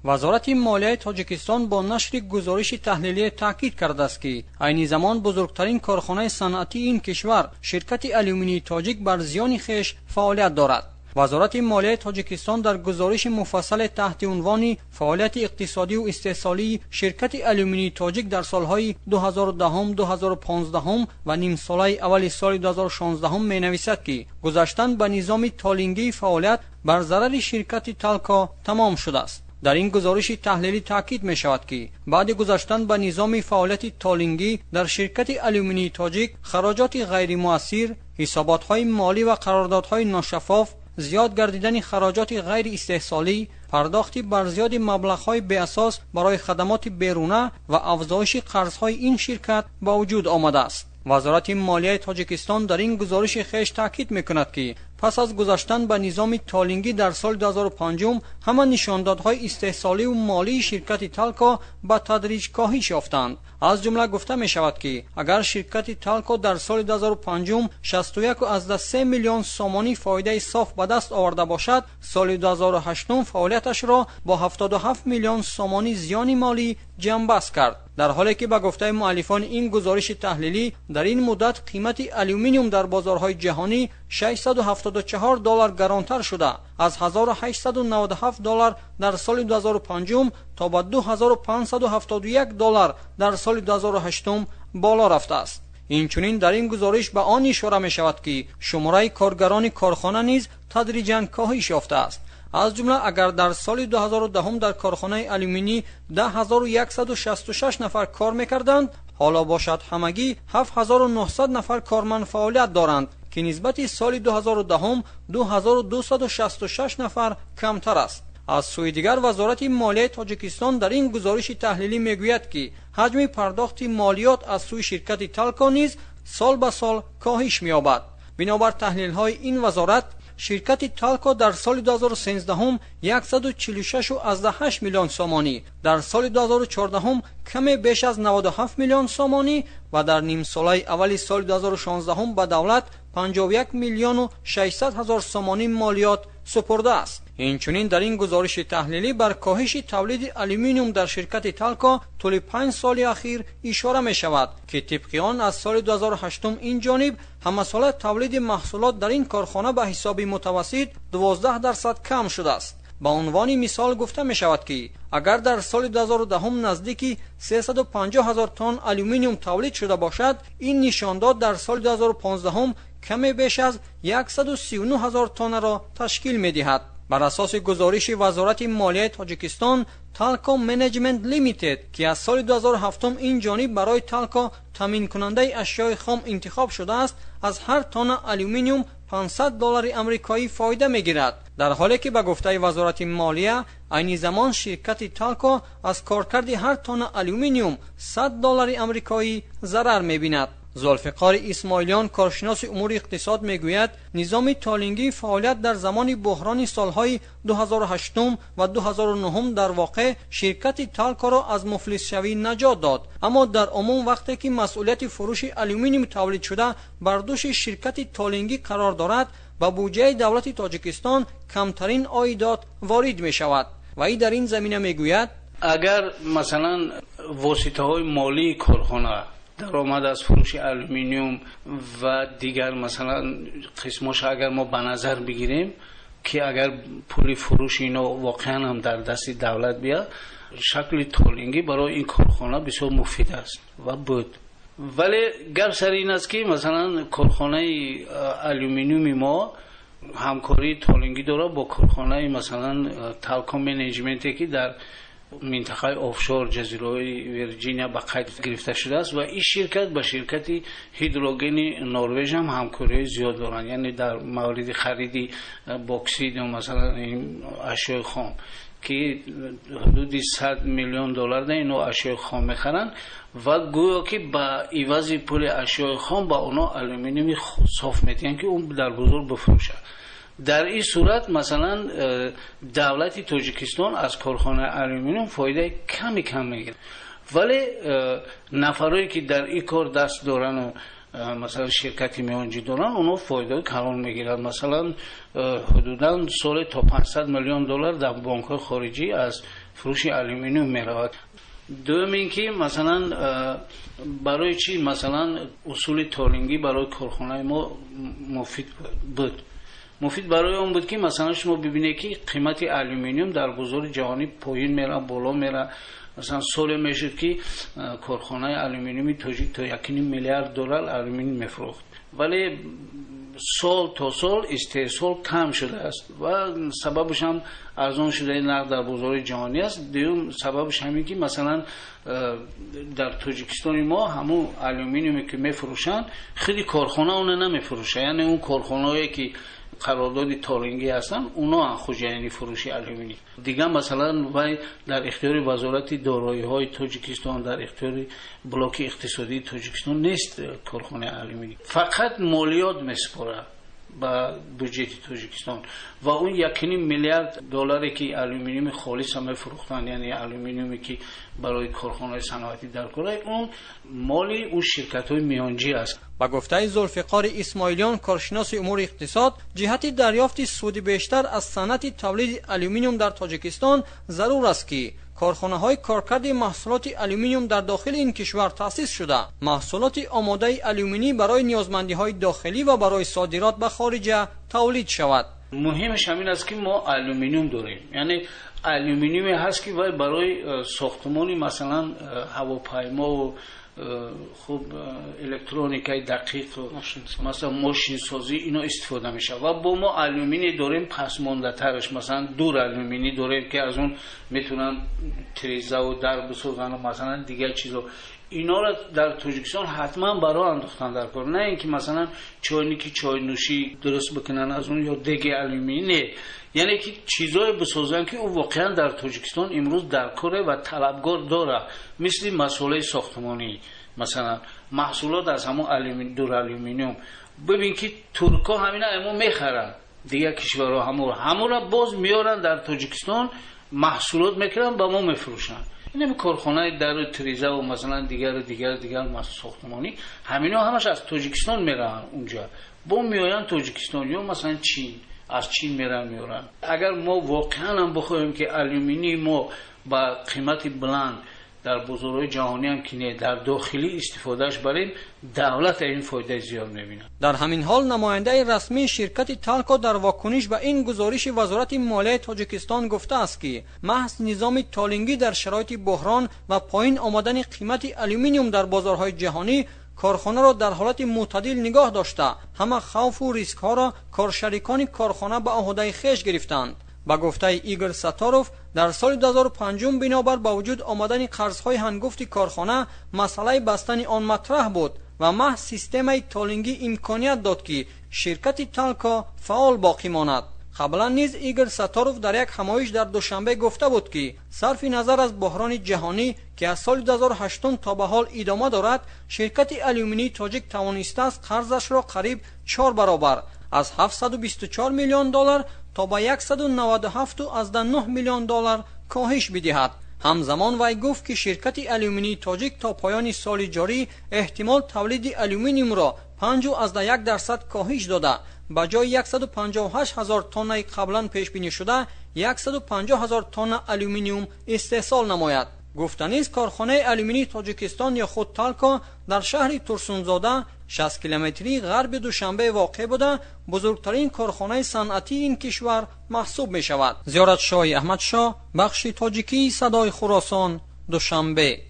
وزارت مالیه تاجیکستان با نشر گزارش تحلیلی تاکید کرده است که عین زمان بزرگترین کارخانه صنعتی این کشور شرکت آلومینی تاجیک بر زیان خویش فعالیت دارد. وزارت مالیه تاجیکستان در گزارش مفصل تحت عنوان فعالیت اقتصادی و استحصالی شرکت آلومینی تاجیک در سالهای 2010 2015 و نیم ساله اول سال 2016 می نویسد که گذاشتن به نظام تالینگی فعالیت بر ضرر شرکت تالکا تمام شده است. در این گزارش تحلیلی تاکید می شود که بعد گذاشتن به نظام فعالیت تالینگی در شرکت آلومینی تاجیک خراجات غیر مؤثر، حسابات مالی و قراردادهای ناشفاف، زیاد گردیدن خراجات غیر استحصالی، پرداخت بر زیاد مبلغ‌های بی اساس برای خدمات بیرونه و افزایش قرض‌های این شرکت با وجود آمده است. وزارت مالیه تاجیکستان در این گزارش خیش تاکید می‌کند که پس از گذاشتن به نظام تالینگی در سال 2005 همه نشاندادهای استحصالی و مالی شرکت تالکا به تدریج کاهش یافتند. از جمله گفته می شود که اگر شرکت تالکا در سال 2005 61.3 میلیون سومانی فایده صاف به دست آورده باشد، سال 2008 فعالیتش را با 77 میلیون سومانی زیان مالی جنببست کرد. در حالی که به گفته مؤلفان این گزارش تحلیلی در این مدت قیمت آلومینیوم در بازارهای جهانی $674 گرانتر شده، از $1897 در سال 2005 تا به $2571 در سال 2008 بالا رفته است. اینچنین در این گزارش به آن اشاره می شود که شماره کارگران کارخانه نیز تدریجاً کاهش یافته است. از جمله اگر در سال 2010 در کارخانه آلومینی 10166 نفر کار می‌کردند، حالا باشد همگی 7900 نفر کارمند فعالیت دارند که نسبت سال 2010 2266 نفر کمتر است. از سوی دیگر وزارت مالیه تاجیکستان در این گزارش تحلیلی میگوید که حجم پرداخت مالیات از سوی شرکت تالکا نیز سال به سال کاهش می‌یابد. بنابر تحلیل‌های این وزارت شرکت تالکا در سال 2013 146.8 میلیون سومانی، در سال 2014 کمی بیش از 97 میلیون سومانی و در نیم ساله اول سال 2016 به دولت 51 میلیون و 600 هزار سومانی مالیات سپرده است. اینچنین در این گزارش تحلیلی بر کاهش تولید آلومینیوم در شرکت تالکا طول 5 سال اخیر اشاره می شود که طبق آن از سال 2008 این جانب همه ساله تولید محصولات در این کارخانه به حساب متوسط 12% کم شده است. با عنوان مثال گفته می شود که اگر در سال 2010 نزدیکی 350,000 تن آلومینیوم تولید شده باشد، این نشانداد در سال 2015 کمی بیش از 139,000 تن را تشکیل می دهد. بر اساس گزارش وزارت مالیه تاجیکستان، تالکا منیجمنت لیمیتد که از سال 2007 این جانب برای تالکا تامین کننده اشیاء خام انتخاب شده است، از هر تن آلومینیوم $500 آمریکایی فایده میگیرد، در حالی که به گفته وزارت مالیه عین زمان شرکت تالکا از کارکرد هر تن آلومینیوم $100 آمریکایی ضرر میبیند. ذوالفقار اسماعیلیان کارشناس امور اقتصاد میگوید نظام تالینگی فعالیت در زمان بحران سالهای 2008 و 2009 در واقع شرکت تالکا را از مفلس شوی نجات داد، اما در عموم وقتی که مسئولیت فروش آلومینیوم تولید شده بر دوش شرکت تالینگی قرار دارد، به بودجه دولت تاجیکستان کمترین عایدات وارد می شود. و ای در این زمینه میگوید اگر مثلا واسطه های مالی کارخانه درآمد از فروش آلومینیوم و دیگر مثلا قسمش اگر ما به نظر بگیریم که اگر پول فروش اینا واقعا هم در دست دولت بیاد، شکل تالینگی برای این کارخانه بسیار مفید است و بود. ولی گپ سر این است که مثلا کارخانه آلومینیوم ما همکاری تالینگی داره با کارخانه مثلا تالکا منیجمنتی که در منطقه آفشور جزیره ویرجینیا به قید گرفته شده است و این شرکت با شرکت هیدروژن نروژ هم همکاری زیاد دارند، یعنی در مورد خرید باکسید و مثلا این اشیاء خام که حدود $100 میلیون در اینو اشیاء خام میخرن و گویا که با عوض پول اشیاء خام با اونا آلومینیوم صاف میدن که اون در بزرگ بفروشه. در این صورت مثلا دولت تاجیکستان از کارخانه آلومینیوم فایده کم میگیره، ولی نفرایی که در این کار دست دارن و مثلا شرکتی میانجی دارن اونا فایده کلان میگیرن. مثلا حدودا سال تا $500 میلیون در بانک خارجی از فروش آلومینیوم میرود. دوم اینکه مثلا برای چی مثلا اصول تورینگی برای کارخانه ما مفید برای اون بود که مثلا شما ببینید که قیمت آلومینیوم در بازار جهانی پایین میره بالا میره. مثلا سال میشد که کارخانه آلومینیومی تاجیک تا 1.5 میلیارد دلار آلومینیوم میفروخت، ولی سال تا سال استحصال کم شده است و سببش هم ارزان شده نقد در بازار جهانی است. دوم سببش همین که مثلا در تاجیکستان ما همون آلومینیومی که میفروشن خیلی کارخانه اون نمیفروشه، یعنی اون کارخانه‌ای که قرارداد تورینگی هستن اونا خوجایانی فروشی آلومینیوم دیگه مثلا وای در اختیار وزارت دارایی‌های تاجیکستان، در اختیار بلاک اقتصادی تاجیکستان نیست کارخانه آلومینیوم، فقط مالیات میسپره با بودجه تاجیکستان و اون 1.5 میلیارد دلاری که آلومینیوم خالص هم فروختن، یعنی آلومینیومی که برای کارخانه‌های صنعتی در کره، اون مالی اون شرکت‌های میانجی است. با گفته ذوالفقار اسماعیلیان کارشناس امور اقتصاد، جهت دریافت سود بیشتر از صنعت تولید آلومینیوم در تاجیکستان ضرور است که کارخانه‌های کارکرد محصولات آلومینیوم در داخل این کشور تأسیس شده، محصولات آماده آلومینی برای نیازمندی‌های داخلی و برای صادرات به خارج تولید شود. مهمش همین است که ما آلومینیوم داریم، یعنی آلومینیومی هست که برای ساختمانی مثلا هواپیما و خوب الکترونیکای دقیق مثلا ماشین سازی اینا استفاده میشه و با ما آلومینی داریم پس مانده ترش، مثلا دور آلومینی داریم که از اون میتونن تریزه و در بسازن و مثلا دیگه چیزا. اینا را در تاجیکستان حتما برای انداختن در کار، نه اینکه مثلا چاینکی چای نوشی درست بکنن از اون یا دیگه آلومینی، یعنی که چیزای بسازن که او واقعا در تاجیکستان امروز در کاره و طلبگار داره، مثل مسئله ساختمانی، مثلا محصولات از همون آلومینیوم، دور آلومینیوم. ببین که ترکا همینا امو میخرن، دیگه کشورها همون را باز میارن در تاجیکستان محصولات میکنن با ما میفروشن. این کارخانه در تریزه و مثلا دیگر ساختمانی همینا همش از تاجیکستان میرن اونجا، با میآیند تاجیکستان یا مثلا چین، از چین میارن. اگر ما واقعا هم بخوایم که آلومینیوم ما با قیمت بلند در بازارهای جهانی هم که نه در داخلی استفادهش بریم، دولت این فایده زیاد میبینه. در همین حال نماینده رسمی شرکت تالکو در واکنش به این گزارش وزارت مالیه تاجیکستان گفته است که محض نظام تالینگی در شرایط بحران و پایین آمدن قیمت آلومینیوم در بازارهای جهانی کارخانه را در حالت معتدل نگاه داشته، همه خوف و ریسک ها را کارشریکان کارخانه به عهده خویش گرفتند. با گفته ایگور ساتاروف، در سال 2005 بنابر با وجود آمدن قرض‌های هنگفت کارخانه مسئله بستن آن مطرح بود و محض سیستم تالینگی امکانیت داد که شرکت تالکو فعال باقی ماند. قبلا نیز ایگور ساتاروف در یک همایش در دوشنبه گفته بود که صرف نظر از بحران جهانی که از سال 2008 تا به حال ادامه دارد، شرکت آلومینی تاجیک توانسته است قرضش را قریب 4 برابر از 724 میلیون دلار تا به 197.9 میلیون دلار کاهش بدهد. همزمان وی گفت که شرکت آلومینی تاجیک تا پایان سال جاری احتمال تولید آلومینیوم را 5.1% کاهش داده، به جای 158,000 تن قبلا پیش بینی شده 150,000 تن آلومینیوم استحصال نماید. گفتنی است کارخانه آلومینی تاجیکستان یا خود تالکو در شهر ترسونزاده 60 کیلومتری غرب دوشنبه واقع بوده بزرگترین کارخانه صنعتی این کشور محسوب می شود. زیارت شاه احمد شاه، بخش تاجیکی صدای خراسان، دوشنبه.